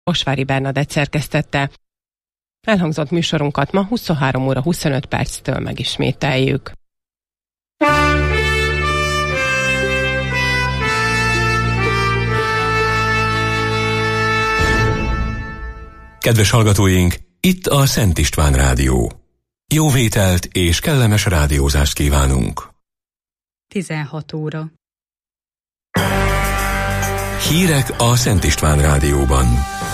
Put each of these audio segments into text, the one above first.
Osvári Bernadett szerkesztette. Elhangzott műsorunkat ma 23 óra 25 perctől megismételjük. Kedves hallgatóink, itt a Szent István Rádió. Jó vételt és kellemes rádiózást kívánunk. 16 óra. Hírek a Szent István Rádióban.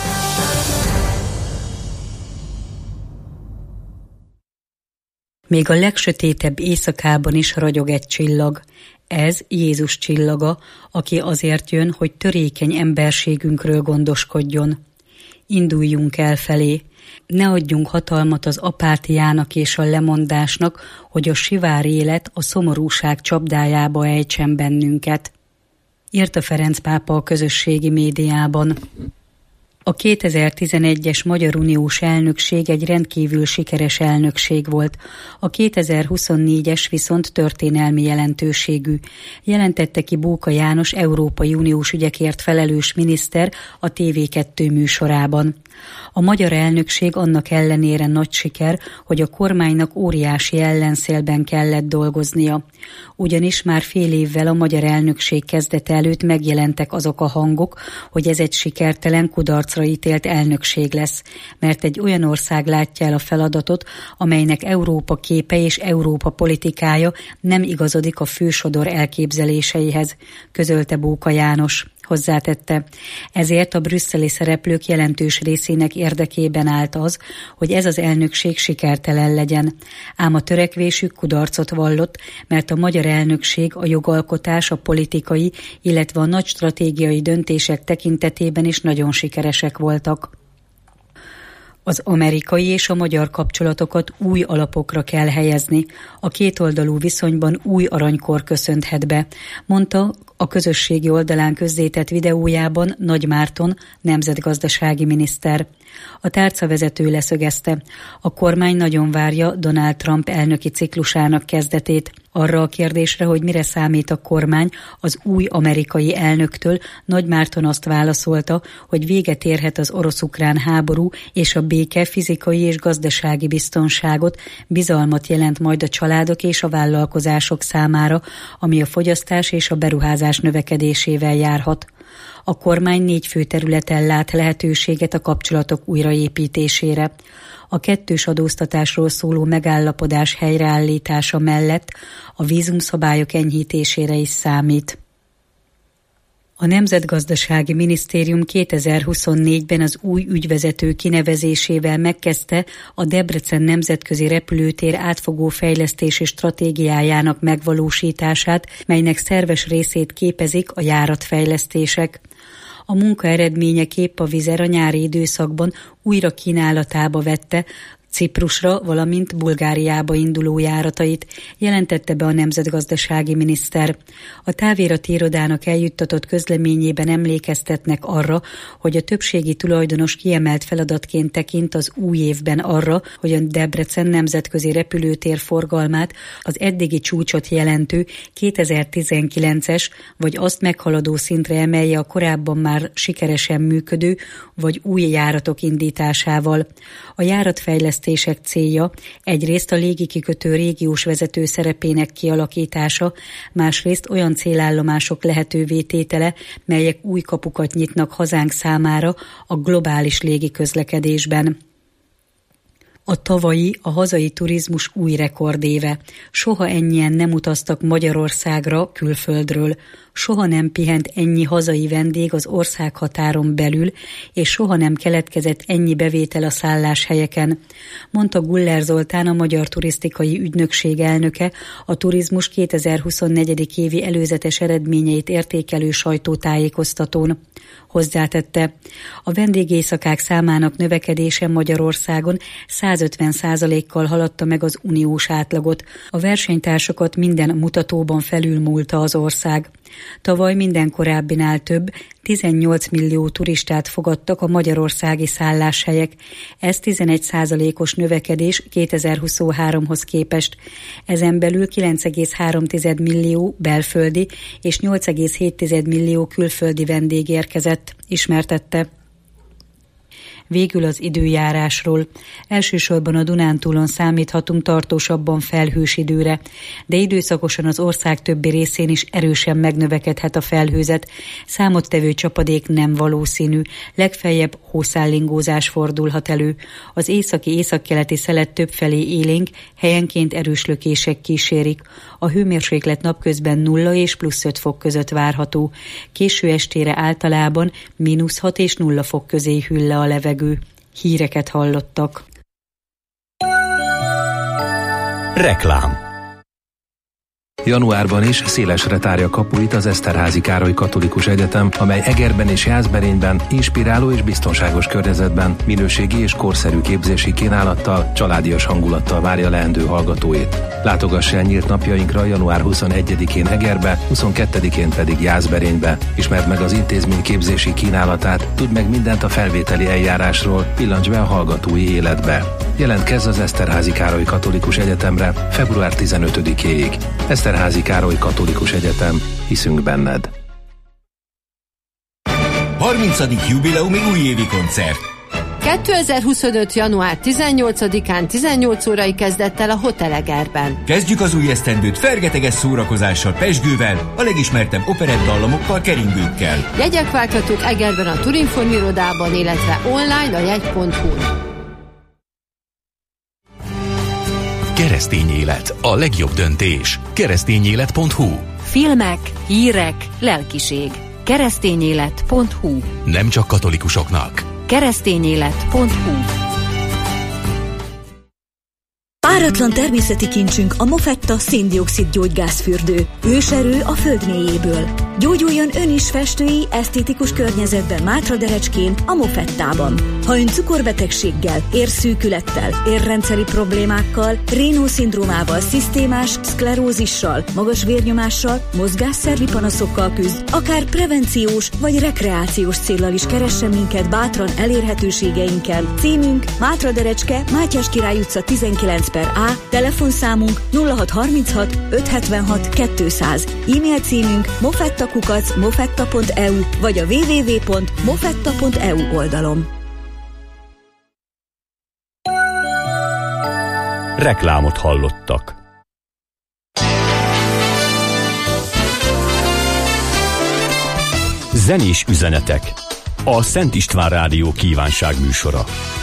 Még a legsötétebb éjszakában is ragyog egy csillag. Ez Jézus csillaga, aki azért jön, hogy törékeny emberségünkről gondoskodjon. Induljunk el felé. Ne adjunk hatalmat az apátiának és a lemondásnak, hogy a sivár élet a szomorúság csapdájába ejtsen bennünket. Írta Ferenc pápa a közösségi médiában. A 2011-es Magyar Uniós elnökség egy rendkívül sikeres elnökség volt. A 2024-es viszont történelmi jelentőségű. Jelentette ki Bóka János Európai Uniós ügyekért felelős miniszter a TV2 műsorában. A magyar elnökség annak ellenére nagy siker, hogy a kormánynak óriási ellenszélben kellett dolgoznia. Ugyanis már fél évvel a magyar elnökség kezdete előtt megjelentek azok a hangok, hogy ez egy sikertelen, kudarcra ítélt elnökség lesz, mert egy olyan ország látja el a feladatot, amelynek Európa képe és Európa politikája nem igazodik a fősodor elképzeléseihez, közölte Bóka János. Hozzátette, ezért a brüsszeli szereplők jelentős részének érdekében állt az, hogy ez az elnökség sikertelen legyen. Ám a törekvésük kudarcot vallott, mert a magyar elnökség a jogalkotás, a politikai, illetve a nagy stratégiai döntések tekintetében is nagyon sikeresek voltak. Az amerikai és a magyar kapcsolatokat új alapokra kell helyezni. A kétoldalú viszonyban új aranykor köszönthet be, mondta a közösségi oldalán közzétett videójában Nagy Márton, nemzetgazdasági miniszter. A tárcavezető leszögezte, a kormány nagyon várja Donald Trump elnöki ciklusának kezdetét. Arra a kérdésre, hogy mire számít a kormány az új amerikai elnöktől, Nagy Márton azt válaszolta, hogy véget érhet az orosz-ukrán háború, és a béke fizikai és gazdasági biztonságot, bizalmat jelent majd a családok és a vállalkozások számára, ami a fogyasztás és a beruházás növekedésével járhat. A kormány 4 fő területen lát lehetőséget a kapcsolatok újraépítésére. A kettős adóztatásról szóló megállapodás helyreállítása mellett a vízumszabályok enyhítésére is számít. A Nemzetgazdasági Minisztérium 2024-ben az új ügyvezető kinevezésével megkezdte a Debrecen nemzetközi repülőtér átfogó fejlesztési stratégiájának megvalósítását, melynek szerves részét képezik a járatfejlesztések. A munka eredményeképp a Wizz Air a nyári időszakban újra kínálatába vette Ciprusra, valamint Bulgáriába induló járatait, jelentette be a nemzetgazdasági miniszter. A távirati irodának eljuttatott közleményében emlékeztetnek arra, hogy a többségi tulajdonos kiemelt feladatként tekint az új évben arra, hogy a Debrecen nemzetközi repülőtér forgalmát az eddigi csúcsot jelentő 2019-es vagy azt meghaladó szintre emelje a korábban már sikeresen működő vagy új járatok indításával. A járatfejlesztések célja egyrészt a légikikötő régiós vezető szerepének kialakítása, másrészt olyan célállomások lehetővé tétele, melyek új kapukat nyitnak hazánk számára a globális légiközlekedésben. A tavalyi, a hazai turizmus új rekordéve. Soha ennyien nem utaztak Magyarországra külföldről. Soha nem pihent ennyi hazai vendég az országhatáron belül, és soha nem keletkezett ennyi bevétel a szálláshelyeken, mondta Guller Zoltán, a Magyar Turisztikai Ügynökség elnöke, a turizmus 2024. évi előzetes eredményeit értékelő sajtótájékoztatón. Hozzátette, a vendégészakák számának növekedése Magyarországon 150%-kal haladta meg az uniós átlagot. A versenytársakat minden mutatóban felülmúlta az ország. Tavaly minden korábbinál több, 18 millió turistát fogadtak a magyarországi szálláshelyek. Ez 11%-os növekedés 2023-hoz képest. Ezen belül 9,3 millió belföldi és 8,7 millió külföldi vendég érkezett, ismertette. Végül az időjárásról. Elsősorban a Dunántúlon számíthatunk tartósabban felhős időre, de időszakosan az ország többi részén is erősen megnövekedhet a felhőzet. Számottevő csapadék nem valószínű, legfeljebb hószállingózás fordulhat elő. Az északi-északkeleti szelet többfelé élénk, helyenként erős lökések kísérik. A hőmérséklet napközben 0 és plusz 5 fok között várható. Késő estére általában -6 és 0 fok közé hűl le a levegő. Híreket hallottak. Reklám. Januárban is szélesre tárja kapuit az Eszterházy Károly Katolikus Egyetem, amely Egerben és Jászberényben inspiráló és biztonságos környezetben minőségi és korszerű képzési kínálattal, családias hangulattal várja leendő hallgatóit. Látogass el nyílt napjainkra január 21-én Egerbe, 22-én pedig Jászberénybe. Ismerd meg az intézmény képzési kínálatát, tudd meg mindent a felvételi eljárásról, pillancs be a hallgatói életbe. Jelentkezz az Eszterházy Károly Katolikus Egyetemre február 15-éig. Eszterházy Károly Katolikus Egyetem, hiszünk benned. 30. jubileumi újévi koncert. 2025. január 18-án 18 órai kezdettel a Hotel Egerben. Kezdjük az új esztendőt fergeteges szórakozással, pezsgővel, a legismertebb operettdallamokkal, keringőkkel. Jegyek válthatók Egerben a Turinform irodában, illetve online a jegy.hu-n. Keresztény élet, a legjobb döntés. Keresztényélet.hu. Filmek, hírek, lelkiség. Keresztényélet.hu. Nem csak katolikusoknak. Keresztényélet.hu. Páratlan természeti kincsünk a Mofetta szén-dioxid gyógygázfürdő. Őserő a föld mélyéből. Gyógyuljon ön is festői, esztétikus környezetben Mátraderecskén, a Mofettában. Ha ön cukorbetegséggel, érszűkülettel, érrendszeri problémákkal, Raynaud-szindrómával, szisztémás szklerózissal, magas vérnyomással, mozgásszervi panaszokkal küzd, akár prevenciós vagy rekreációs céllal is keressen minket bátran elérhetőségeinken. Címünk Mátraderecske, Mátyás Király utca 19/A, telefonszámunk 0636 576 200, e-mail címünk mofetta@mofetta.eu vagy a www.mofetta.eu oldalon. Reklámot hallottak. Zenés üzenetek. A Szent István Rádió kívánságműsora.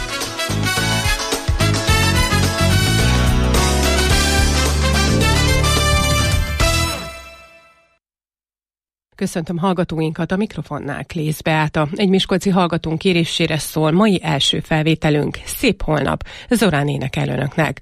Köszöntöm hallgatóinkat, a mikrofonnál Klész Beáta. Egy miskolci hallgatónk kérésére szól mai első felvételünk. Szép holnap. Zorán énekel önöknek.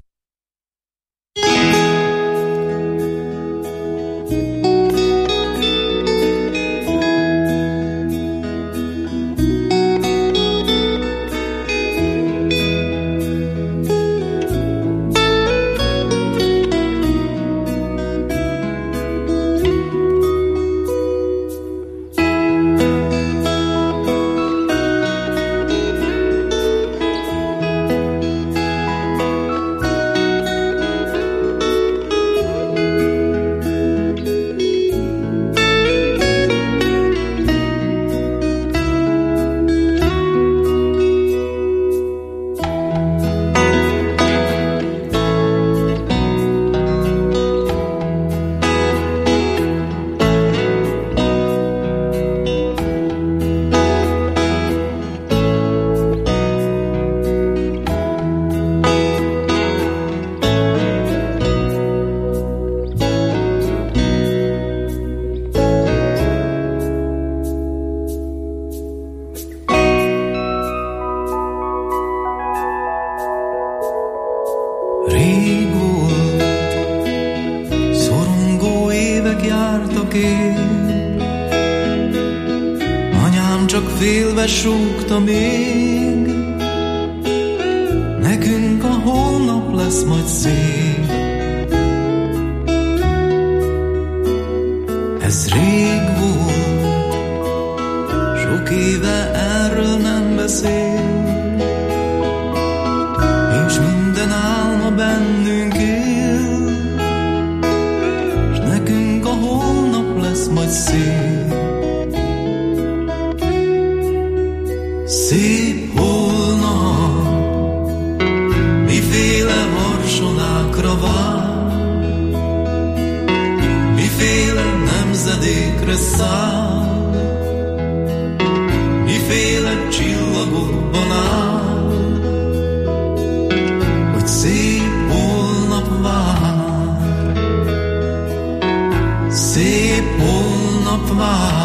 Súgta még, nekünk a holnap lesz majd szép. Ez rég volt, sok éve erről nem beszél, és minden álma bennünk él, és nekünk a holnap lesz majd szép. Szép holnap égre száll, miféle csillagokban áll, hogy szép holnap vár, szép holnap vár.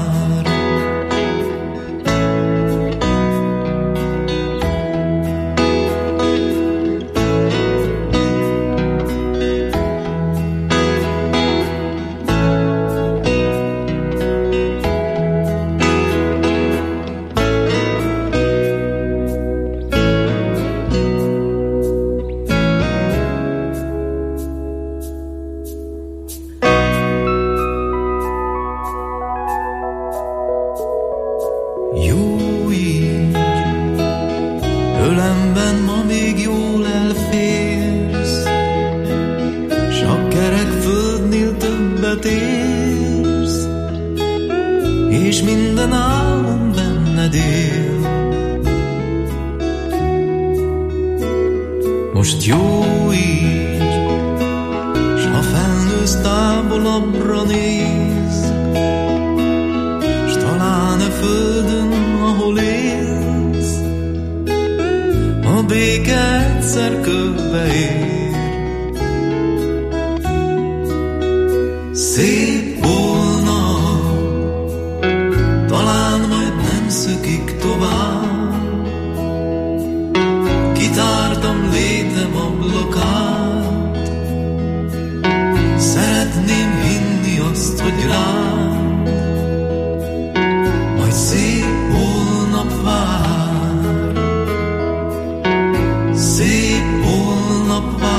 Most jó így, s ha felnősz távolabbra néz, s talán a földön, ahol élsz, a béke egyszer körbeér. Szép volna, talán majd nem szökik tovább, kitártam létem ablakát, szeretném hinni azt, hogy rám majd szép holnap vár, szép holnap vár.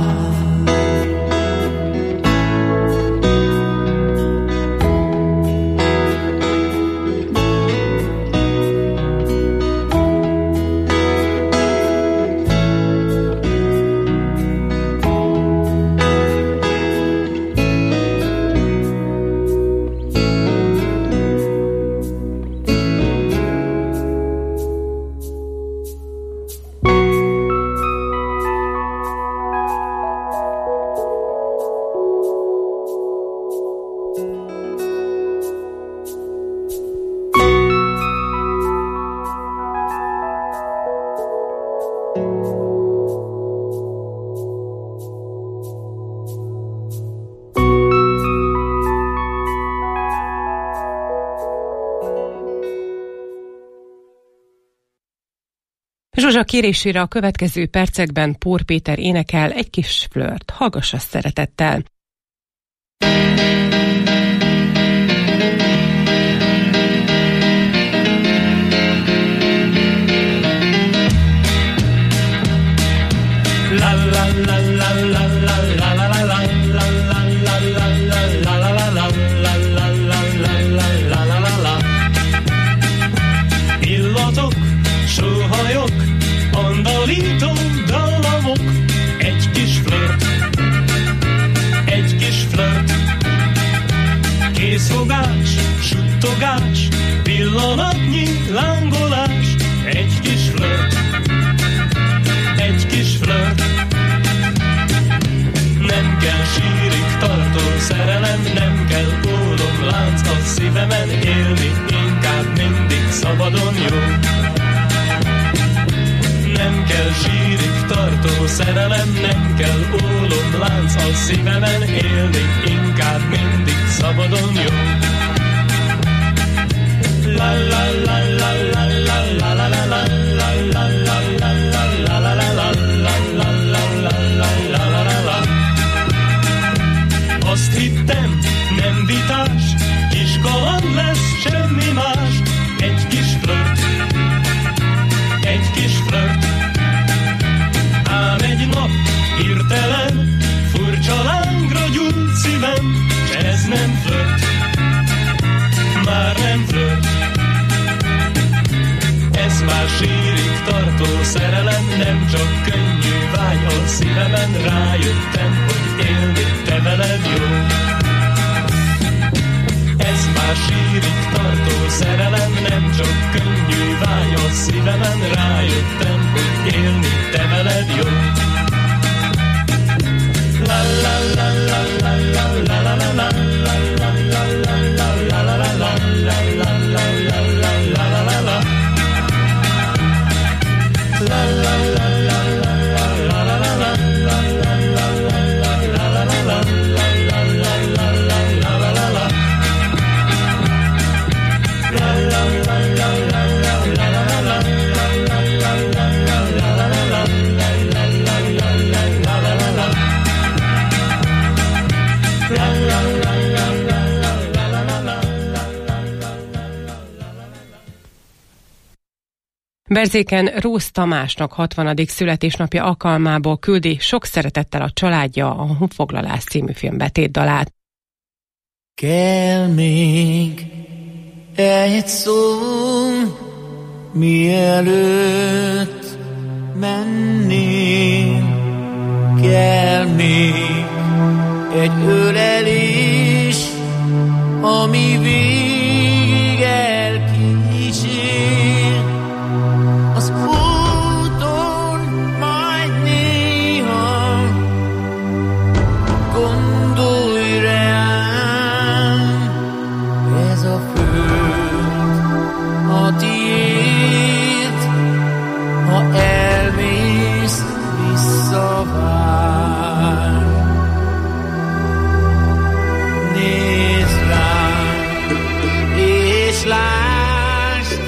Zsuzsa kérésére a következő percekben Pór Péter énekel Egy kis flört. Hallgass azt szeretettel! Illatok, sóhajok, andalító dallamok, egy kis flört, készfogás, suttogás, pillanatnyi lángolás, egy kis flört, nem kell sírig tartó szerelem, nem kell ólomlánc a szívemen, élni inkább mindig szabadon jó. Nem kell sírig tartó szerelem, nem kell ólomlánc a szívemen, élni inkább mindig szabadon jó. La la la la la la la la la la la la la la la la la la. Azt hittem, nem vitás, kis kaland lesz, semmi más, egy kis flört, ám egy nap hirtelen, furcsa lángra gyújt szívem, s ez nem flört, már nem flört. Ez már sírig tartó szerelem, nem csak könnyű vágy a szívemen, rájöttem, hogy élni te veled jó. Ez már sírig tartó szerelem, nem csak könnyű vágy a szívemen, rájöttem, hogy élni te veled jó. La la la la la la la la la la la la la la la. Berzéken Róz Tamásnak 60. születésnapja alkalmából küldi sok szeretettel a családja a Honfoglalás című film betétdalát. Kell még egy szó, mielőtt menném, kell még egy ölelés, ami végig elkísér. Az úton majd néha gondolj rám, ez a föld a tiéd, ha elmész visszavár. Nézd rám, és lásd,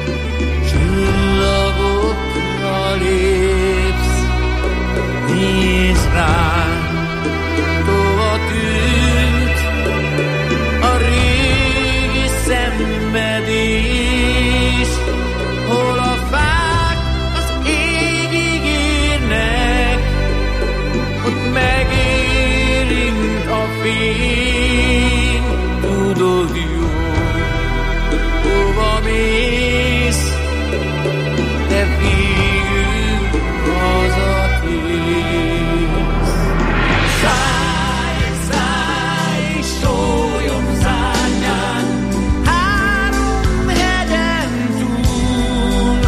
csillagokra lépsz. Nézd rám, tova tűnt a régi szenvedés, hol a fák az égig érnek, ott megérint a fény. Tudod jó, hova mész, de végül hazatérsz. Szállj, szállj, sólyom szárnyán, három hegyen túl.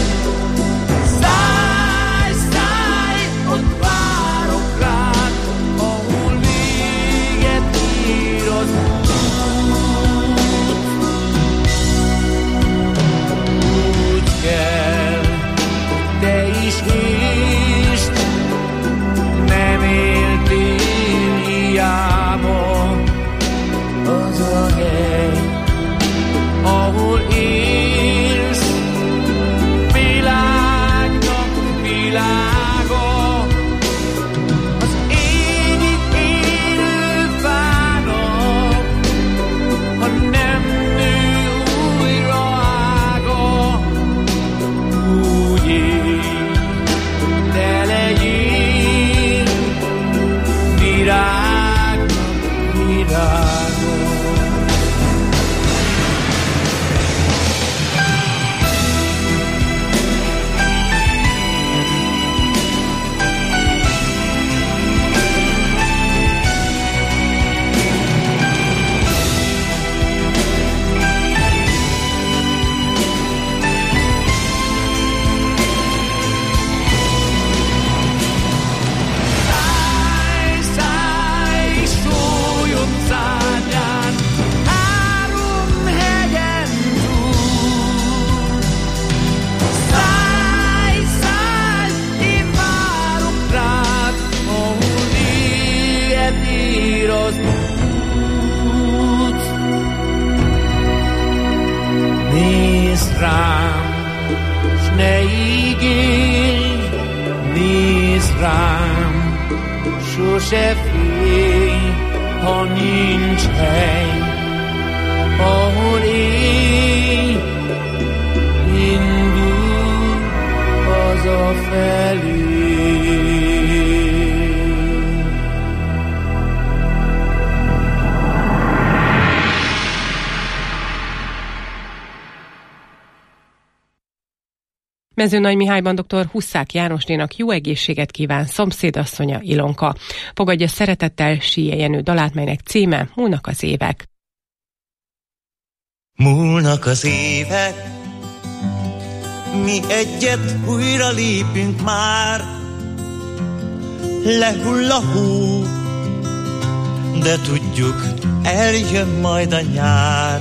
Szállj, szállj, ott várok rád, ahol véget ér az út. Úgy kell, te is ésd, nem éltél hiába. Az a hely, ahol élsz, világnak világa. Az égig élő fának, ha nem nő újra ága. Úgy élj, te legyél virágnak virága. Szállj, szállj, sólyom szárnyán, három hegyen túl. Szállj, szállj, én várok rád, ahol véget ér az út. Nézd rám, s ne ígérj, nézd rám, sose félj, ha nincs hely, ahol élj, indulj hazafelé. Mezőny Mihályban dr. Huszák Jánosnénak jó egészséget kíván szomszédasszonya Ilonka. Fogadja szeretettel Síje Jenő dalát, melynek címe Múlnak az évek. Múlnak az évek, mi egyet újra lépünk már. Lehull a hó, de tudjuk, eljön majd a nyár.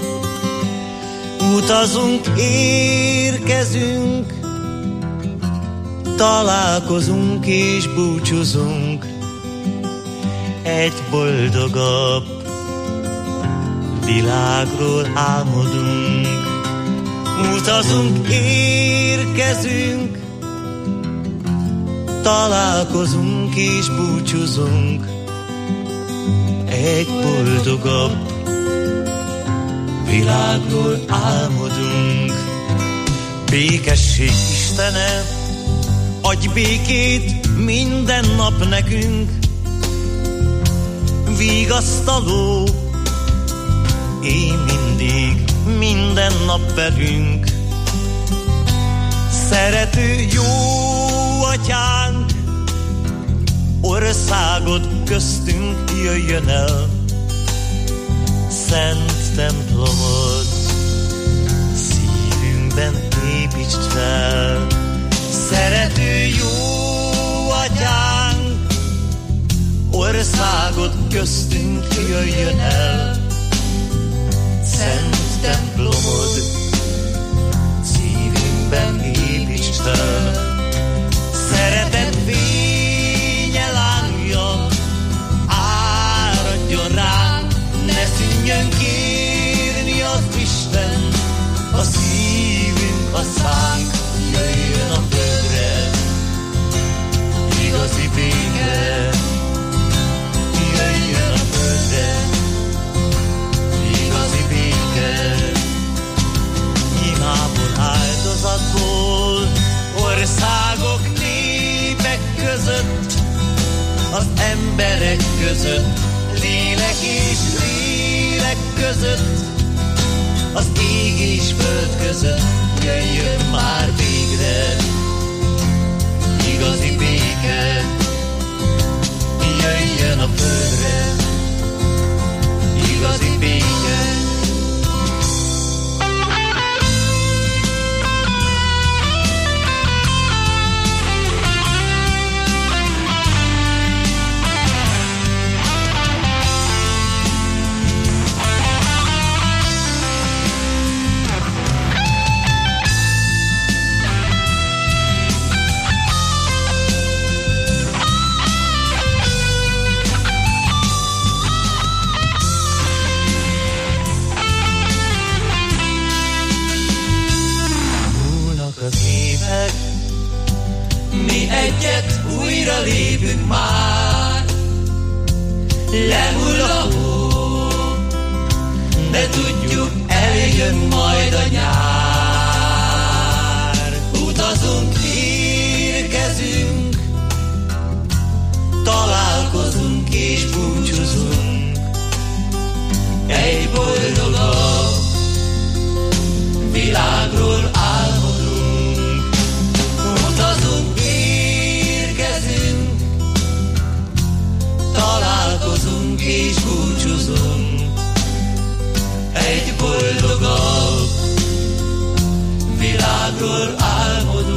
Utazunk, érkezünk, találkozunk és búcsúzunk. Egy boldogabb világról álmodunk. Utazunk, érkezünk, találkozunk és búcsúzunk. Egy boldogabb világról álmodunk. Békesség Istene, adj békét minden nap nekünk, vigasztaló, én mindig, minden nap velünk. Szerető jó atyánk, országod köztünk jöjjön el, szent templomod szívünkben építsd fel. Szerető jó atyánk, országod köztünk jöjjön el, szent templomod szívünkben építsd fel. Szeretet fénye lángja, áradjon ránk, ne szűnjön kérni az Isten, a szívünk, a szánk jöjjön a földre. Igazi béke jöjjön a földre, igazi béke. Imából, áldozatból, országok, népek között, az emberek között, lélek és lélek között, az ég és föld között, jöjjön már végre igazi béke, jöjjön a földre igazi béke. Mi egyet újra lépünk már, lehull a hó, de tudjuk, eljön majd a nyár. Utazunk, érkezünk, találkozunk és búcsúzunk, egy boldogabb világról álmodunk. Utazunk, érkezünk, találkozunk és búcsúzunk, egy boldogabb világról álmodunk.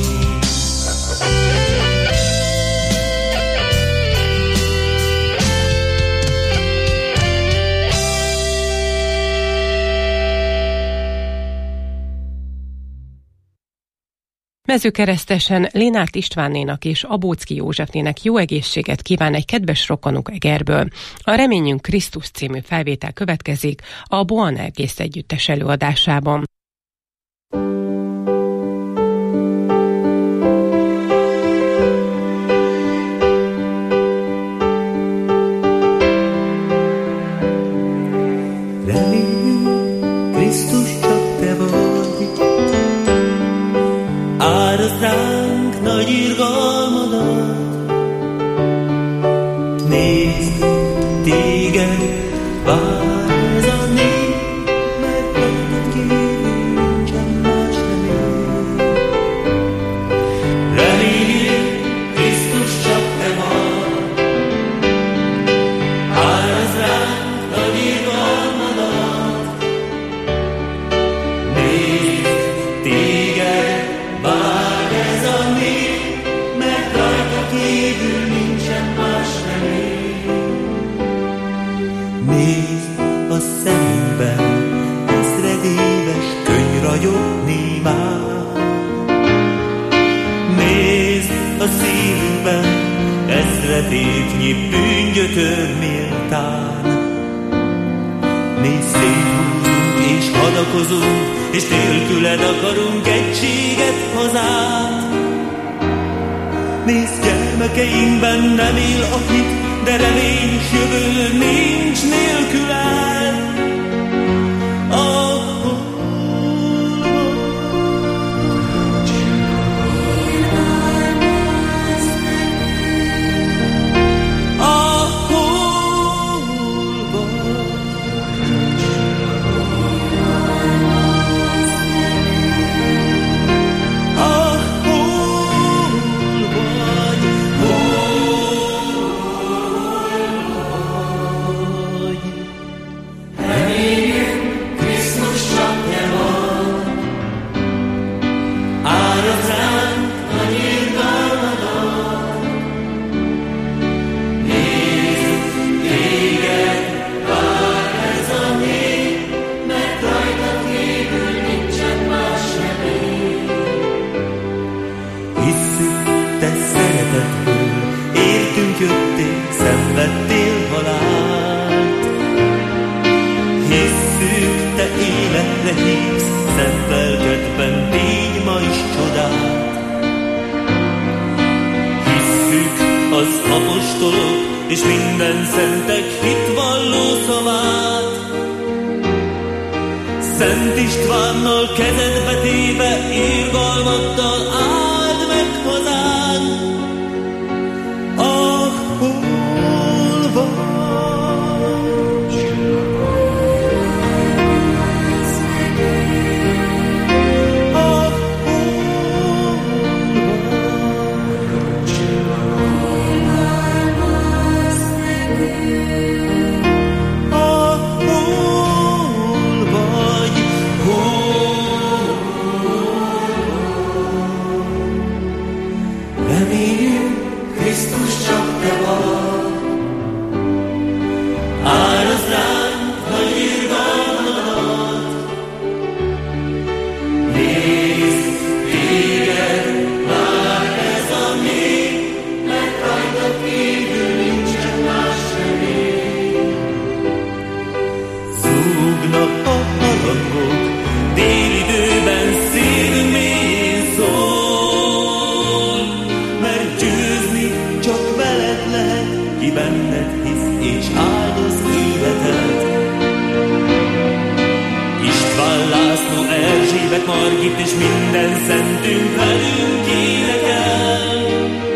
Mezőkeresztesen Lénárt Istvánnénak és Abóczki Józsefnének jó egészséget kíván egy kedves rokonuk Egerből. A Reményünk Krisztus című felvétel következik a Boanergész együttes előadásában. Reményünk Krisztus csak te vagy, árazd ránk nagy irgalmadat. Nézd, téged vár ez a nép, mert rajtad kívül nincsen más remény. Reményünk Krisztus csak te vagy, árazd ránk nagy irgalmadat. Nézd, téged vár ez a nép, mert rajta kívül nincsen más remény. Nézd a szemünkben, ezredéves könyv ragyogni már. Nézd a szívünkben, ezredévnyi bűngyötör méltán. Nézd, széthúzunk és hadakozunk, és nélküled akarunk egységet, hazát. Nézd, gyermekeinkben nem él a hit, de remény és jövő nincs nélküled. az apostolok és minden szentek hitvalló szavát. Szent Istvánnal kezedbe téve, irgalmaddal áld meg hazánk. Ah, hol vagy? Margit és minden szentünk velünk énekel.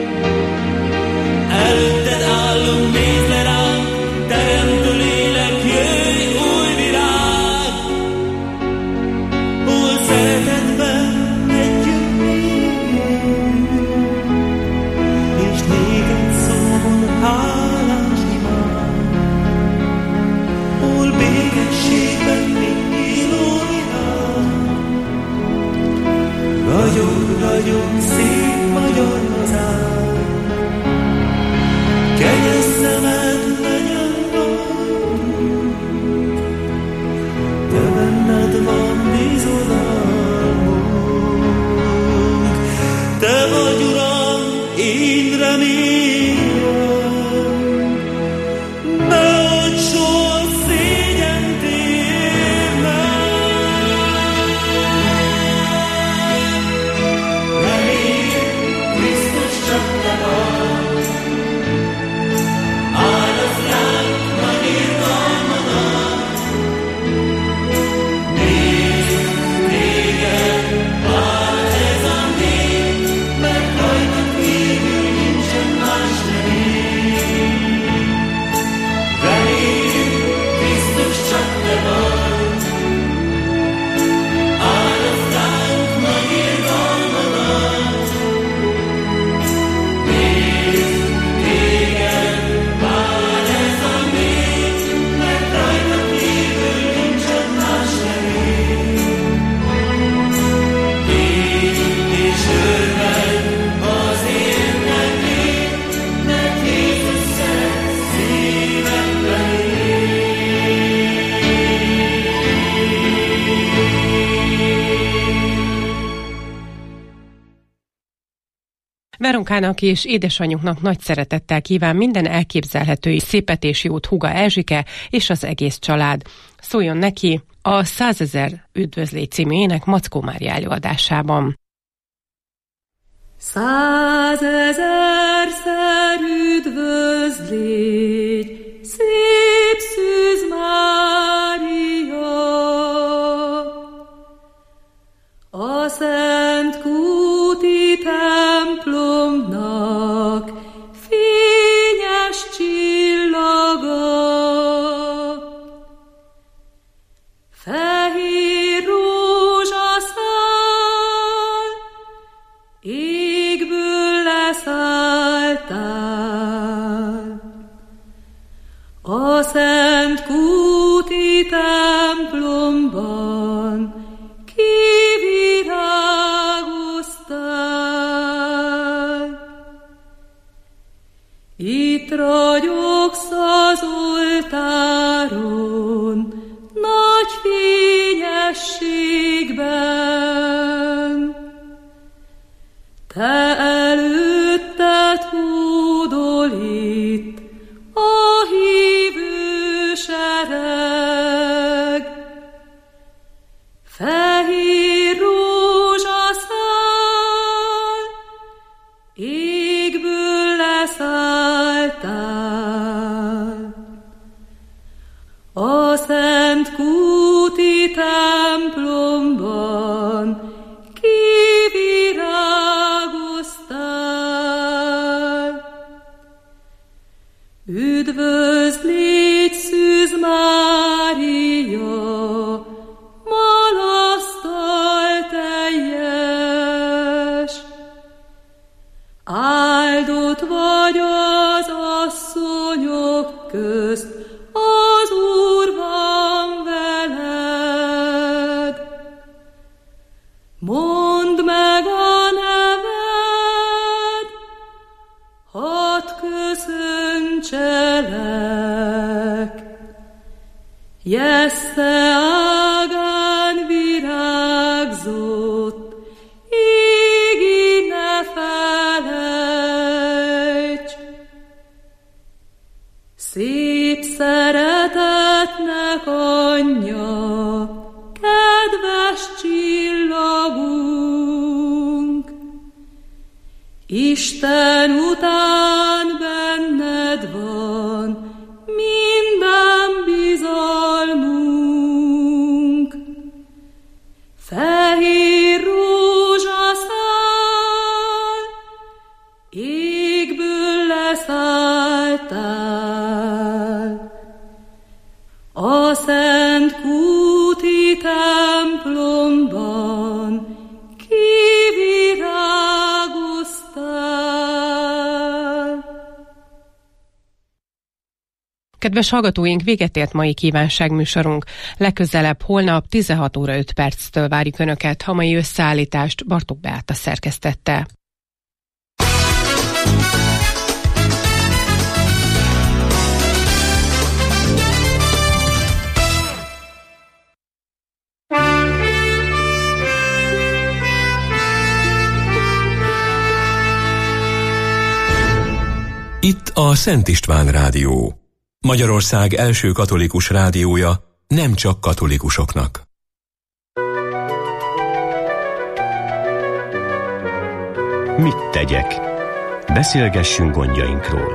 Előtted állunk, nézd le ránk, teremtő lélek, jöjj új virág. Hol szeretetben megyünk még, és néked szól hálás imád. Hol békességben induló virág. Ragyog szép magyar hazád, kegyes szemed legyen rajtunk, te benned van bizodalmunk. Te vagy, Uram, én reményem, nehogy soha szégyent érnem. Veronkának és édesanyjuknak nagy szeretettel kíván minden elképzelhető szépet és jót húga Erzsike és az egész család. Szóljon neki a 100 000 üdvözlégy című ének Mackó Mária előadásában. 100 000-szer üdvözlégy, szép Szűz Mária, a Szent Kúti templomnak fényes csillaga. Fehér rózsaszál, égből leszálltál, a Szent Kúti templomban kivirágoztál. Itt ragyogsz az oltáron, nagy fényességben. Te előtted hódolít a hívő sereg. Fehér rózsaszál, égből leszáll, szálltál. A Szent Kúti templomban kivirágoztál. Üdvözl, légy Szűz Mária, malasztal teljes. Áldott vagy az asszonyok közt, az Úr van veled. Mondd meg a neved, hadd köszöntselek. Jessze ágán virágzott, égi ne felejts. Szép szeretetnek anyja, kedves csillagunk, Isten után benned van minden bizalmunk. Fehér rózsaszál, égből leszálltál. A Szent Kúti templomban kivirágoztál. Kedves hallgatóink, véget ért mai kívánságműsorunk. Legközelebb holnap 16 óra 5 perctől várjuk Önöket. A mai összeállítást Bartók Beáta szerkesztette. Itt a Szent István Rádió. Magyarország első katolikus rádiója, nem csak katolikusoknak. Mit tegyek? Beszélgessünk gondjainkról.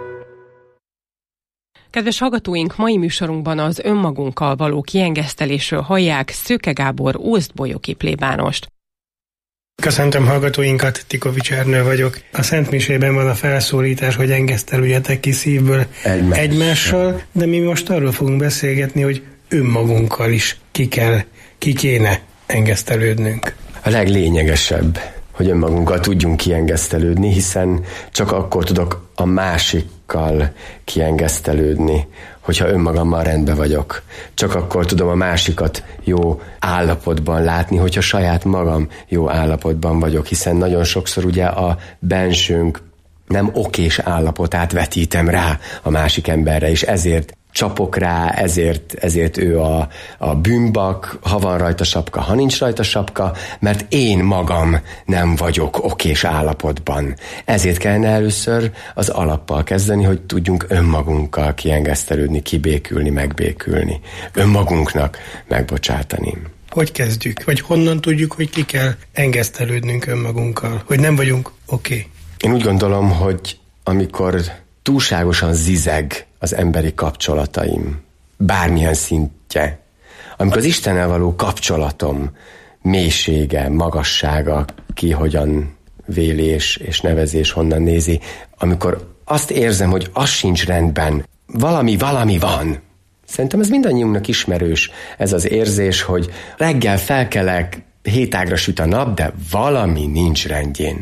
Kedves hallgatóink, mai műsorunkban az önmagunkkal való kiengesztelésről hallják Szőke Gábor ózdbolyóki plébánost. Köszöntöm hallgatóinkat, Tikovics Ernő vagyok. A Szent Misében van a felszólítás, hogy engesztelődjetek ki szívből egymással, de mi most arról fogunk beszélgetni, hogy önmagunkkal is ki kéne engesztelődnünk. A leglényegesebb, hogy önmagunkkal tudjunk kiengesztelődni, hiszen csak akkor tudok a másikkal kiengesztelődni, hogyha önmagammal rendben vagyok. Csak akkor tudom a másikat jó állapotban látni, hogyha saját magam jó állapotban vagyok, hiszen nagyon sokszor ugye a bensőnk nem okés állapotát vetítem rá a másik emberre, és ezért csapok rá, ezért ő a bűnbak, ha van rajta sapka, ha nincs rajta sapka, mert én magam nem vagyok okés állapotban. Ezért kellene először az alappal kezdeni, hogy tudjunk önmagunkkal kiengesztelődni, kibékülni, megbékülni. Önmagunknak megbocsátani. Hogy kezdjük? Vagy honnan tudjuk, hogy ki kell engesztelődnünk önmagunkkal? Hogy nem vagyunk oké? Én úgy gondolom, hogy amikor túlságosan zizeg az emberi kapcsolataim, bármilyen szintje, amikor az Istennel való kapcsolatom mélysége, magassága, ki hogyan vélés és nevezés honnan nézi, amikor azt érzem, hogy az sincs rendben, valami van. Szerintem ez mindannyiunknak ismerős, ez az érzés, hogy reggel felkelek, hétágra süt a nap, de valami nincs rendjén.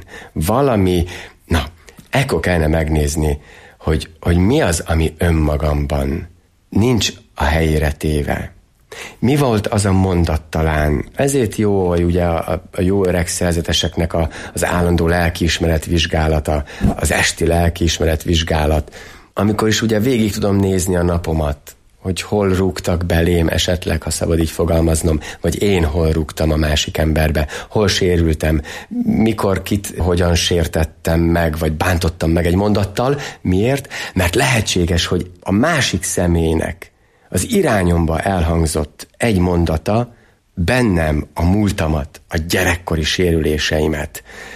Ekkor kellene megnézni, hogy mi az, ami önmagamban nincs a helyére téve. Mi volt az a mondat talán? Ezért jó, hogy ugye a jó öreg szerzeteseknek az állandó lelkiismeret vizsgálata, az esti lelkiismeret vizsgálat, amikor is ugye végig tudom nézni a napomat, hogy hol rúgtak belém esetleg, ha szabad így fogalmaznom, vagy én hol rúgtam a másik emberbe, hol sérültem, mikor kit hogyan sértettem meg, vagy bántottam meg egy mondattal. Miért? Mert lehetséges, hogy a másik személynek az irányomba elhangzott egy mondata bennem a múltamat, a gyerekkori sérüléseimet,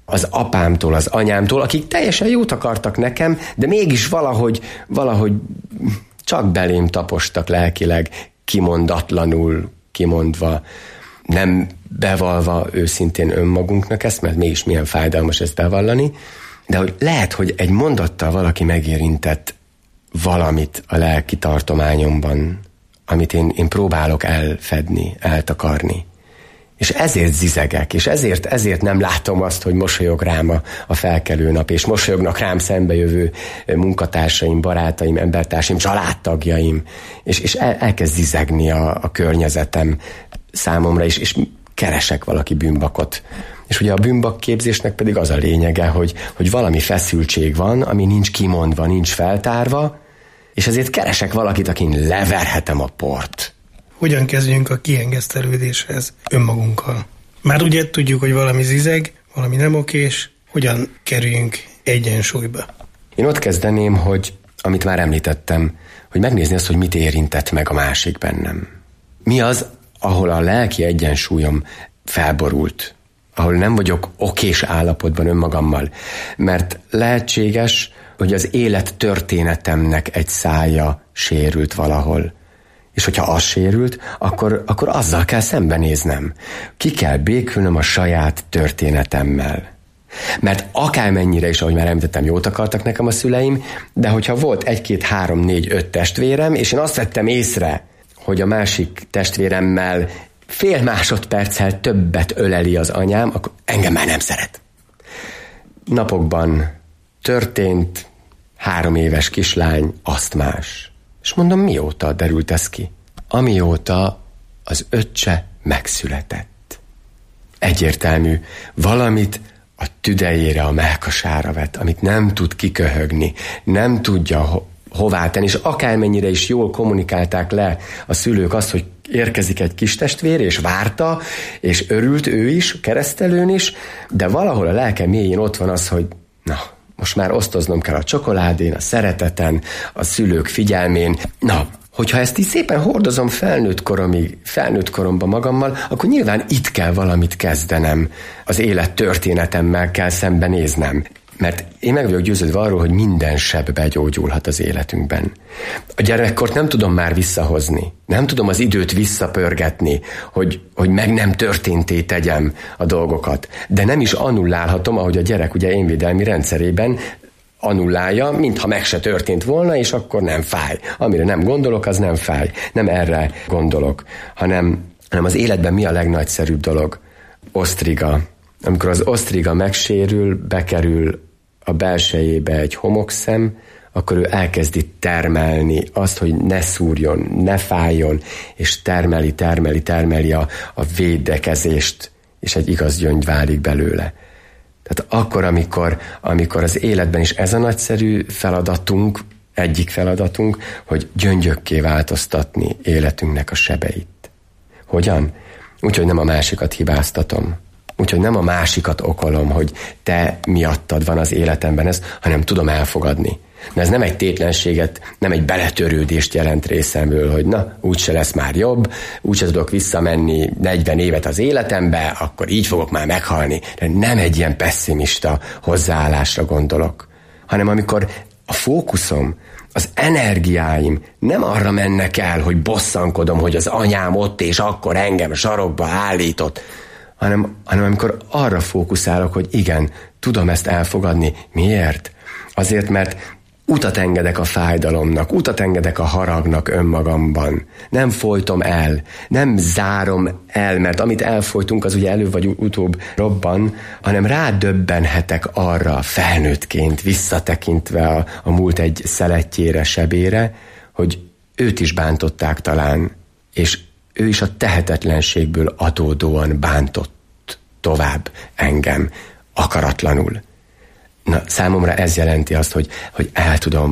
az apámtól, az anyámtól, akik teljesen jót akartak nekem, de mégis valahogy csak belém tapostak lelkileg, kimondatlanul, kimondva, nem bevalva őszintén önmagunknak ezt, mert mégis milyen fájdalmas ezt bevallani, de hogy lehet, hogy egy mondattal valaki megérintett valamit a lelki tartományomban, amit én próbálok elfedni, eltakarni. És ezért zizegek, és ezért nem látom azt, hogy mosolyog rám a felkelő nap, és mosolyognak rám szembejövő munkatársaim, barátaim, embertársaim, családtagjaim, és elkezd zizegni a környezetem számomra, és keresek valaki bűnbakot. És ugye a bűnbakképzésnek pedig az a lényege, hogy valami feszültség van, ami nincs kimondva, nincs feltárva, és ezért keresek valakit, akin leverhetem a port. Hogyan kezdjünk a kiengesztelődéshez önmagunkkal? Már ugye tudjuk, hogy valami zizeg, valami nem okés, hogyan kerüljünk egyensúlyba? Én ott kezdeném, hogy amit már említettem, hogy megnézni azt, hogy mit érintett meg a másik bennem. Mi az, ahol a lelki egyensúlyom felborult, ahol nem vagyok okés állapotban önmagammal, mert lehetséges, hogy az élet történetemnek egy szája sérült valahol. És hogyha az sérült, akkor azzal kell szembenéznem. Ki kell békülnöm a saját történetemmel. Mert akármennyire is, ahogy már említettem, jót akartak nekem a szüleim, de hogyha volt 1, 2, 3, 4, 5 testvérem, és én azt vettem észre, hogy a másik testvéremmel fél másodperccel többet öleli az anyám, akkor engem már nem szeret. Napokban történt, 3 éves kislány, asztmás. És mondom, mióta derült ez ki? Amióta az öccse megszületett. Egyértelmű, valamit a tüdejére, a mellkasára vett, amit nem tud kiköhögni, nem tudja hová tenni, és akármennyire is jól kommunikálták le a szülők azt, hogy érkezik egy kis testvér, és várta, és örült ő is, keresztelőn is, de valahol a lelke mélyén ott van az, hogy na, most már osztoznom kell a csokoládén, a szereteten, a szülők figyelmén. Na, hogyha ezt így szépen hordozom felnőtt koromban magammal, akkor nyilván itt kell valamit kezdenem. Az élet történetemmel kell szembenéznem. Mert én meg vagyok győződve arról, hogy minden seb begyógyulhat az életünkben. A gyerekkort nem tudom már visszahozni. Nem tudom az időt visszapörgetni, hogy meg nem történté tegyem a dolgokat. De nem is annullálhatom, ahogy a gyerek ugye énvédelmi rendszerében annullálja, mintha meg se történt volna, és akkor nem fáj. Amire nem gondolok, az nem fáj. Nem erre gondolok, hanem az életben mi a legnagyszerűbb dolog? Osztriga. Amikor az osztriga megsérül, bekerül a belsejébe egy homokszem, akkor ő elkezdi termelni azt, hogy ne szúrjon, ne fájjon, és termeli a védekezést, és egy igaz gyöngy válik belőle. Tehát akkor, amikor az életben is ez a nagyszerű feladatunk, egyik feladatunk, hogy gyöngyökké változtatni életünknek a sebeit. Hogyan? Úgyhogy nem a másikat hibáztatom. Úgyhogy nem a másikat okolom, hogy te miattad van az életemben ez, hanem tudom elfogadni. De ez nem egy tétlenséget, nem egy beletörődést jelent részemről, hogy na, úgyse lesz már jobb, úgyse tudok visszamenni 40 évet az életembe, akkor így fogok már meghalni. De nem egy ilyen pesszimista hozzáállásra gondolok, hanem amikor a fókuszom, az energiáim nem arra mennek el, hogy bosszankodom, hogy az anyám ott és akkor engem sarokba állított, hanem amikor arra fókuszálok, hogy igen, tudom ezt elfogadni. Miért? Azért, mert utat engedek a fájdalomnak, utat engedek a haragnak önmagamban. Nem folytom el, nem zárom el, mert amit elfolytunk, az ugye előbb vagy utóbb robban, hanem rádöbbenhetek arra felnőttként, visszatekintve a múlt egy szeletjére, sebére, hogy őt is bántották talán, és ő is a tehetetlenségből adódóan bántott tovább engem, akaratlanul. Na, számomra ez jelenti azt, hogy el tudom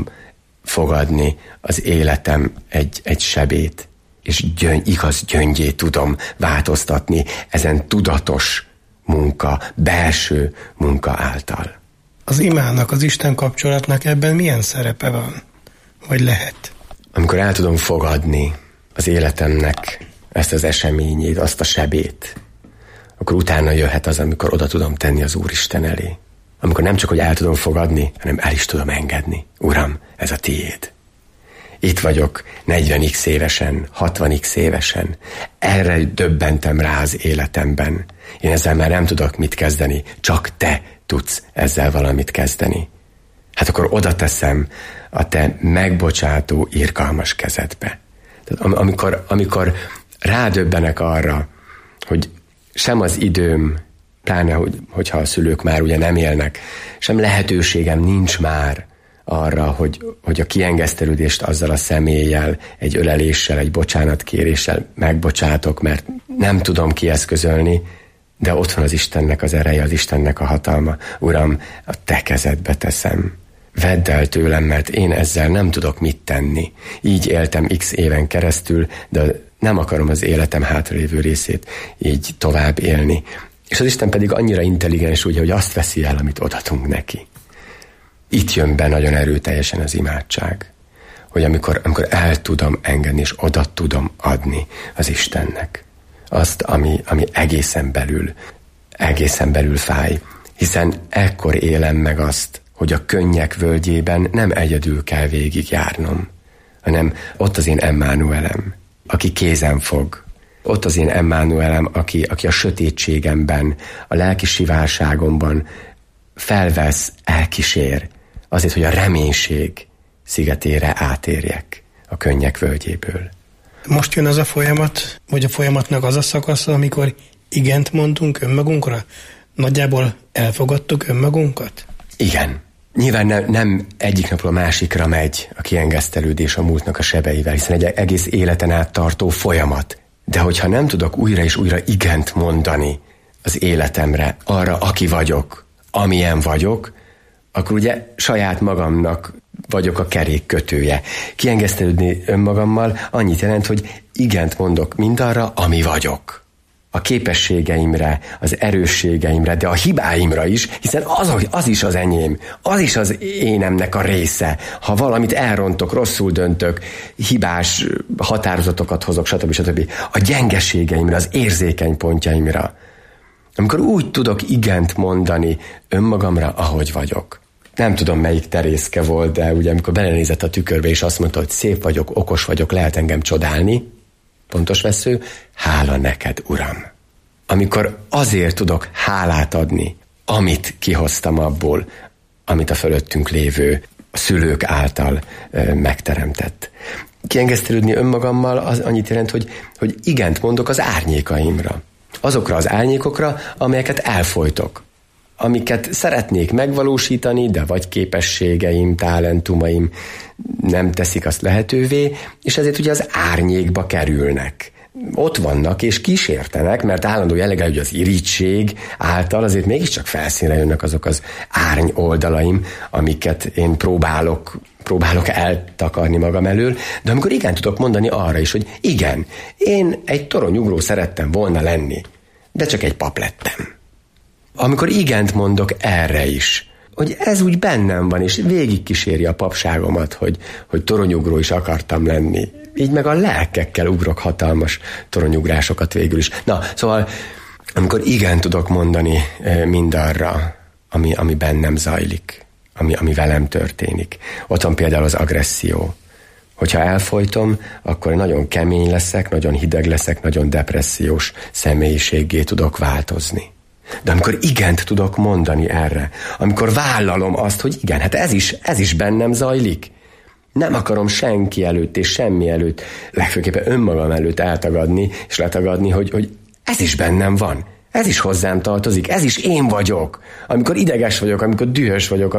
fogadni az életem egy sebét, és igaz gyöngyét tudom változtatni ezen tudatos munka, belső munka által. Az imának, az Isten kapcsolatnak ebben milyen szerepe van? Vagy lehet? Amikor el tudom fogadni az életemnek ezt az eseményét, azt a sebét, akkor utána jöhet az, amikor oda tudom tenni az Úristen elé. Amikor nem csak, hogy el tudom fogadni, hanem el is tudom engedni. Uram, ez a tiéd. Itt vagyok 40x évesen, 60x évesen. Erre döbbentem rá az életemben. Én ezzel már nem tudok mit kezdeni, csak te tudsz ezzel valamit kezdeni. Hát akkor oda teszem a te megbocsátó, irgalmas kezedbe. Tehát amikor rádöbbenek arra, hogy sem az időm, pláne, hogyha a szülők már ugye nem élnek, sem lehetőségem nincs már arra, hogy a kiengesztelődést azzal a személlyel, egy öleléssel, egy bocsánatkéréssel megbocsátok, mert nem tudom kieszközölni, de ott van az Istennek az ereje, az Istennek a hatalma. Uram, a te kezedbe teszem. Vedd el tőlem, mert én ezzel nem tudok mit tenni. Így éltem x éven keresztül, de nem akarom az életem hátralévő részét így tovább élni. És az Isten pedig annyira intelligens, úgy, hogy azt veszi el, amit odaadunk neki. Itt jön be nagyon erőteljesen az imádság, hogy amikor el tudom engedni, és oda tudom adni az Istennek azt, ami egészen belül fáj. Hiszen ekkor élem meg azt, hogy a könnyek völgyében nem egyedül kell végigjárnom, hanem ott az én Emmanuelem, aki kézen fog. Ott az én Emmanuelem, aki a sötétségemben, a lelki sivárságomban felvesz, elkísér, azért, hogy a reménység szigetére átérjek a könnyek völgyéből. Most jön az a folyamat, vagy a folyamatnak az a szakasza, amikor igent mondunk önmagunkra? Nagyjából elfogadtuk önmagunkat? Igen. Nyilván nem egyik napról a másikra megy a kiengesztelődés a múltnak a sebeivel, hiszen egy egész életen át tartó folyamat. De hogyha nem tudok újra és újra igent mondani az életemre, arra, aki vagyok, amilyen vagyok, akkor ugye saját magamnak vagyok a kerék kötője. Kiengesztelődni önmagammal annyit jelent, hogy igent mondok mindarra, ami vagyok. A képességeimre, az erősségeimre, de a hibáimra is, hiszen az is az enyém, az is az énemnek a része. Ha valamit elrontok, rosszul döntök, hibás határozatokat hozok, stb. A gyengeségeimre, az érzékeny pontjaimra. Amikor úgy tudok igent mondani önmagamra, ahogy vagyok. Nem tudom, melyik Terészke volt, de ugye amikor belenézett a tükörbe, és azt mondta, hogy szép vagyok, okos vagyok, lehet engem csodálni, pontos vesző, hála neked, Uram. Amikor azért tudok hálát adni, amit kihoztam abból, amit a fölöttünk lévő szülők által megteremtett. Kiengesztelődni önmagammal az annyit jelent, hogy igent mondok az árnyékaimra. Azokra az árnyékokra, amelyeket elfojtok. Amiket szeretnék megvalósítani, de vagy képességeim, talentumaim nem teszik azt lehetővé, és ezért ugye az árnyékba kerülnek. Ott vannak és kísértenek, mert állandó jelleggel ugye az irigység által azért mégiscsak felszínre jönnek azok az árny oldalaim, amiket én próbálok eltakarni magam elől, de amikor igen tudok mondani arra is, hogy igen, én egy toronyugró szerettem volna lenni, de csak egy pap lettem. Amikor igent mondok erre is, hogy ez úgy bennem van, és végigkíséri a papságomat, hogy toronyugró is akartam lenni. Így meg a lelkekkel ugrok hatalmas toronyugrásokat végül is. Na, szóval, amikor igen tudok mondani mindarra, ami bennem zajlik, ami velem történik. Ott van például az agresszió. Hogyha elfojtom, akkor nagyon kemény leszek, nagyon hideg leszek, nagyon depressziós személyiséggé tudok változni. De amikor igent tudok mondani erre, amikor vállalom azt, hogy igen, hát ez is bennem zajlik, nem akarom senki előtt és semmi előtt, legfőképpen önmagam előtt eltagadni és letagadni, hogy ez is bennem van, ez is hozzám tartozik, ez is én vagyok. Amikor ideges vagyok, amikor dühös vagyok,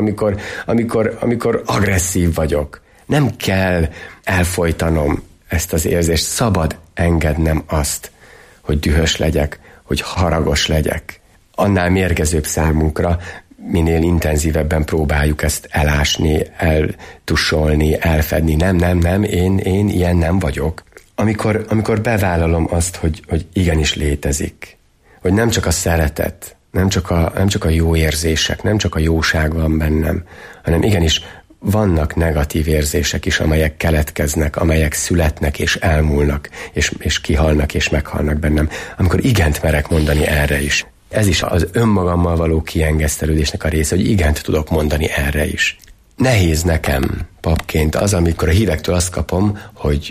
amikor agresszív vagyok. Nem kell elfojtanom ezt az érzést, szabad engednem azt, hogy dühös legyek, hogy haragos legyek. Annál mérgezőbb számunkra, minél intenzívebben próbáljuk ezt elásni, eltusolni, elfedni. Nem, én ilyen nem vagyok. Amikor bevállalom azt, hogy igenis létezik, hogy nem csak a szeretet, nem csak a jó érzések, nem csak a jóság van bennem, hanem igenis vannak negatív érzések is, amelyek keletkeznek, amelyek születnek és elmúlnak, és kihalnak és meghalnak bennem, amikor igent merek mondani erre is. Ez is az önmagammal való kiengesztelődésnek a része, hogy igent tudok mondani erre is. Nehéz nekem papként az, amikor a hívektől azt kapom, hogy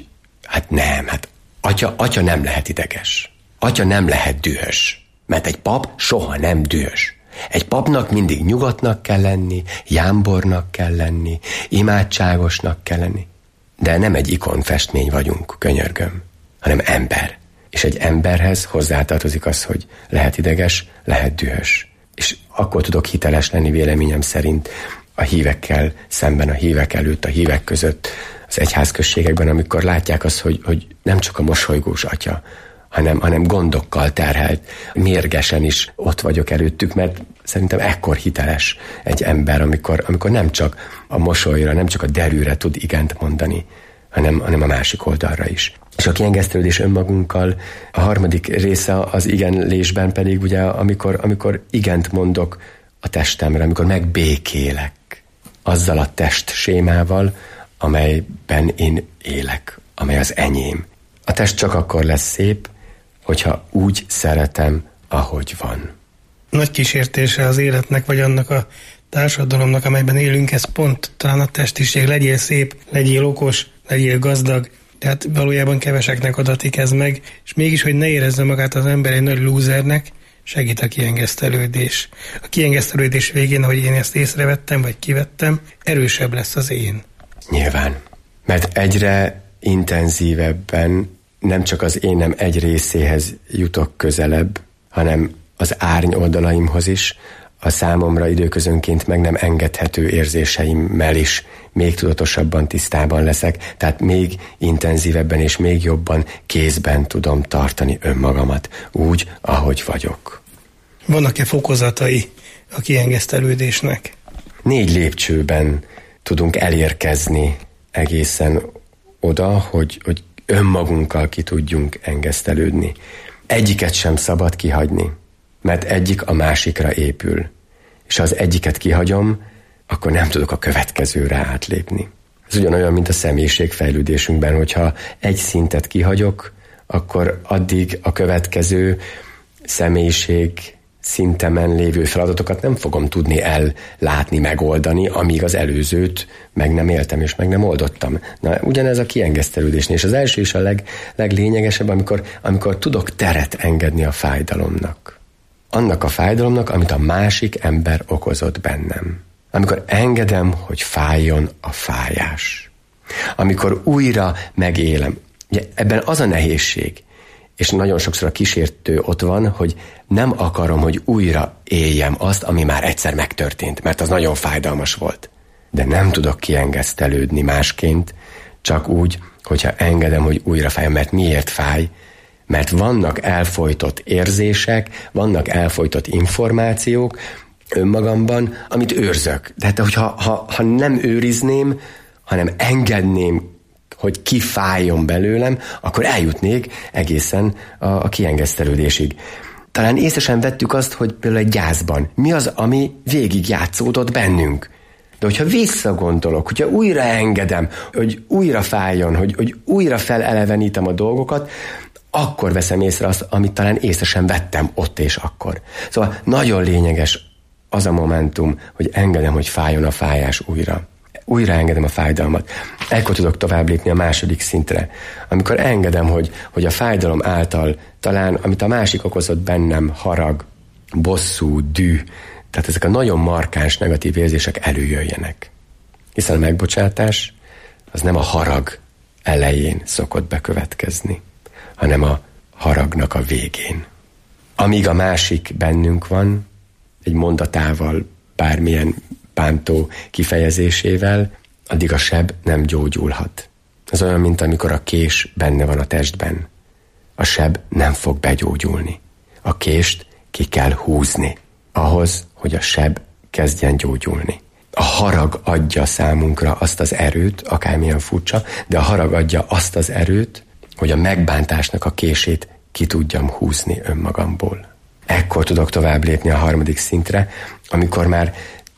atya nem lehet ideges. Atya nem lehet dühös. Mert egy pap soha nem dühös. Egy papnak mindig nyugodtnak kell lenni, jámbornak kell lenni, imádságosnak kell lenni. De nem egy ikonfestmény vagyunk, könyörgöm, hanem ember. És egy emberhez hozzátartozik az, hogy lehet ideges, lehet dühös. És akkor tudok hiteles lenni véleményem szerint a hívekkel szemben, a hívek előtt, a hívek között, az egyházközségekben, amikor látják azt, hogy nem csak a mosolygós atya, hanem gondokkal terhelt, mérgesen is ott vagyok előttük, mert szerintem ekkor hiteles egy ember, amikor nem csak a mosolyra, nem csak a derűre tud igent mondani, hanem a másik oldalra is. És a kiengesztelődés önmagunkkal, a harmadik része az igenlésben pedig ugye, amikor igent mondok a testemre, amikor megbékélek azzal a testsémával, amelyben én élek, amely az enyém. A test csak akkor lesz szép, hogyha úgy szeretem, ahogy van. Nagy kísértése az életnek, vagy annak a társadalomnak, amelyben élünk, ez pont talán a testiség. Legyél szép, legyél okos, legyél gazdag. Tehát valójában keveseknek adatik ez meg, és mégis, hogy ne érezze magát az ember egy nagy lúzernek, segít a kiengesztelődés. A kiengesztelődés végén, ahogy én ezt észrevettem, vagy kivettem, erősebb lesz az én. Nyilván. Mert egyre intenzívebben nem csak az énem egy részéhez jutok közelebb, hanem az árny oldalaimhoz is, a számomra időközönként meg nem engedhető érzéseimmel is még tudatosabban tisztában leszek, tehát még intenzívebben és még jobban kézben tudom tartani önmagamat, úgy, ahogy vagyok. Vannak-e fokozatai a kiengesztelődésnek? 4 lépcsőben tudunk elérkezni egészen oda, hogy önmagunkkal ki tudjunk engesztelődni. Egyiket sem szabad kihagyni, mert egyik a másikra épül. És ha az egyiket kihagyom, akkor nem tudok a következőre átlépni. Ez ugyanolyan, mint a személyiségfejlődésünkben, hogyha egy szintet kihagyok, akkor addig a következő személyiség szintemen lévő feladatokat nem fogom tudni ellátni, megoldani, amíg az előzőt meg nem éltem és meg nem oldottam. Na, ugyanez a kiengesztelődésnél. És az első és a leglényegesebb, amikor tudok teret engedni a fájdalomnak. Annak a fájdalomnak, amit a másik ember okozott bennem. Amikor engedem, hogy fájjon a fájás. Amikor újra megélem. Ugye, ebben az a nehézség, és nagyon sokszor a kísértő ott van, hogy nem akarom, hogy újra éljem azt, ami már egyszer megtörtént, mert az nagyon fájdalmas volt. De nem tudok kiengesztelődni másként, csak úgy, hogyha engedem, hogy újra fájjon. Mert miért fáj? Mert vannak elfojtott érzések, vannak elfojtott információk önmagamban, amit őrzök. Tehát, hogyha nem őrizném, hanem engedném, hogy kifájjon belőlem, akkor eljutnék egészen a kiengesztelődésig. Talán észre sem vettük azt, hogy például egy gyászban mi az, ami végig játszódott bennünk. De hogyha visszagondolok, hogyha újra engedem, hogy újra fájjon, hogy újra felelevenítem a dolgokat, akkor veszem észre azt, amit talán észre sem vettem ott és akkor. Szóval nagyon lényeges az a momentum, hogy engedem, hogy fájjon a fájás újra. Újra engedem a fájdalmat. Ekkor tudok tovább lépni a második szintre. Amikor engedem, hogy a fájdalom által talán, amit a másik okozott bennem, harag, bosszú, düh, tehát ezek a nagyon markáns negatív érzések előjöjjenek. Hiszen a megbocsátás az nem a harag elején szokott bekövetkezni, hanem a haragnak a végén. Amíg a másik bennünk van, egy mondatával, bármilyen bántó kifejezésével, addig a seb nem gyógyulhat. Ez olyan, mint amikor a kés benne van a testben. A seb nem fog begyógyulni. A kést ki kell húzni, ahhoz, hogy a seb kezdjen gyógyulni. A harag adja számunkra azt az erőt, akármilyen furcsa, de a harag adja azt az erőt, hogy a megbántásnak a kését ki tudjam húzni önmagamból. Ekkor tudok tovább lépni a harmadik szintre, amikor már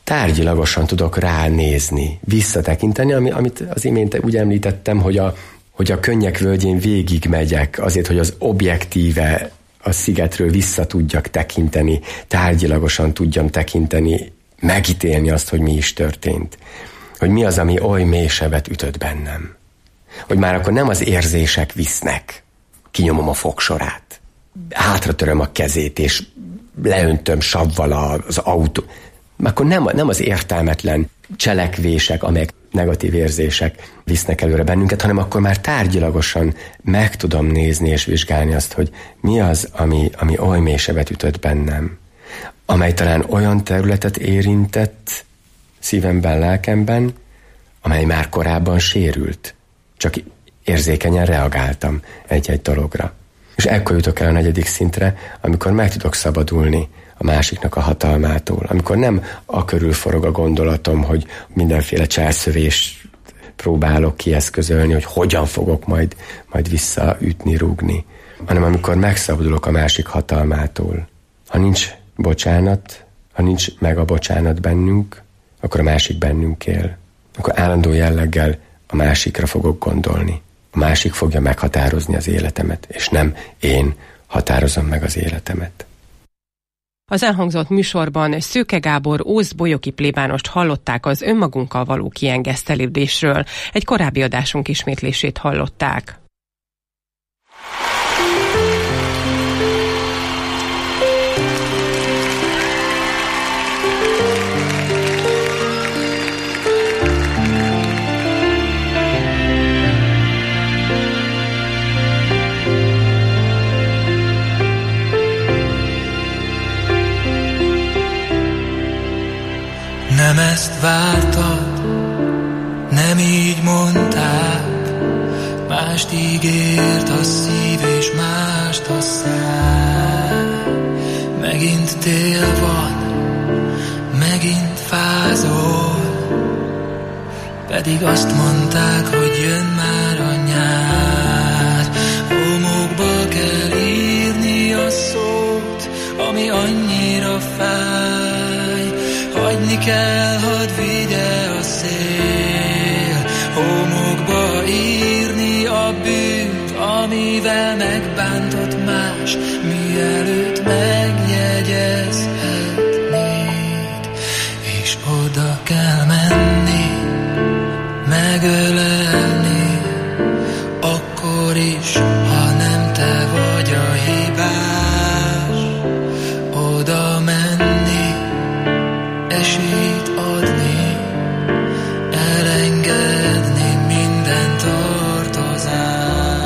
tárgyilagosan tudok ránézni, visszatekinteni, amit az imént úgy említettem, hogy a könnyek völgyén végigmegyek, azért, hogy az objektíve a szigetről vissza tudjak tekinteni, tárgyilagosan tudjam tekinteni, megítélni azt, hogy mi is történt. Hogy mi az, ami oly mély sebet ütött bennem. Hogy már akkor nem az érzések visznek, kinyomom a fogsorát, hátratöröm a kezét, és leöntöm savval az autó. Akkor nem az értelmetlen cselekvések, amelyek negatív érzések visznek előre bennünket, hanem akkor már tárgyilagosan meg tudom nézni és vizsgálni azt, hogy mi az, ami oly mély sebet ütött bennem, amely talán olyan területet érintett szívemben, lelkemben, amely már korábban sérült. Csak érzékenyen reagáltam egy-egy dologra. És ekkor jutok el a 4. szintre, amikor meg tudok szabadulni a másiknak a hatalmától. Amikor nem a körül forog a gondolatom, hogy mindenféle cselszövést próbálok kieszközölni, hogy hogyan fogok majd visszaütni, rúgni, hanem amikor megszabadulok a másik hatalmától. Ha nincs bocsánat, ha nincs meg a bocsánat bennünk, akkor a másik bennünk él. Akkor állandó jelleggel a másikra fogok gondolni. A másik fogja meghatározni az életemet, és nem én határozom meg az életemet. Az elhangzott műsorban Szőke Gábor ósz-bolyoki plébánost hallották az önmagunkkal való kiengesztelődésről. Egy korábbi adásunk ismétlését hallották. Nem ezt vártad, nem így mondták, mást ígért a szív és mást a szám. Megint tél van, megint fázol, pedig azt mondták, hogy jön már a nyár. Homokba kell írni a szót, ami annyira fáj, hagyni kell, hadd vigye a szél. Homokba írni a bűnt, amivel megbántott más, mielőtt megjegyezhetnéd. És oda kell menni, megölelni, akkor is, ha nem te vagy a hibás. Oda menni, esélyt adni, elengedni minden tartozást.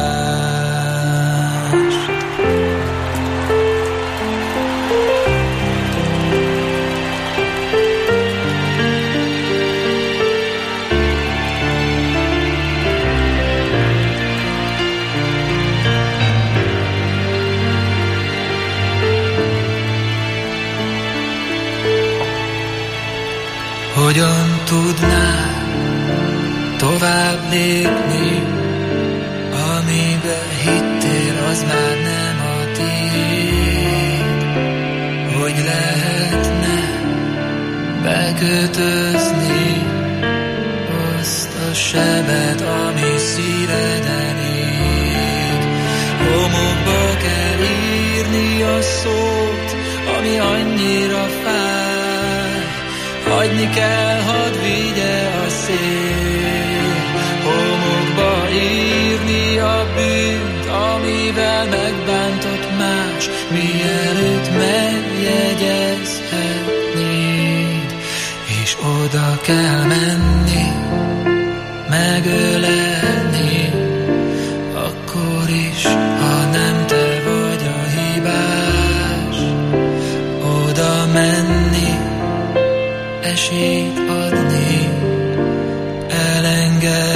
Hogyan tudnál tovább lépni, amibe hittél, az már nem a tiéd? Hogy lehetne bekötözni azt a sebet, ami szíveden ég? Homokba kell írni a szót, ami annyira fáj, hagyni kell, hadd vigye a szél. Homokba írni a bűnt, amivel megbántott más, mielőtt megjegyezhetnéd. És oda kell menni, megölelni, akkor is, ha nem te vagy a hibás. Oda menni, esélyt adni, elengedni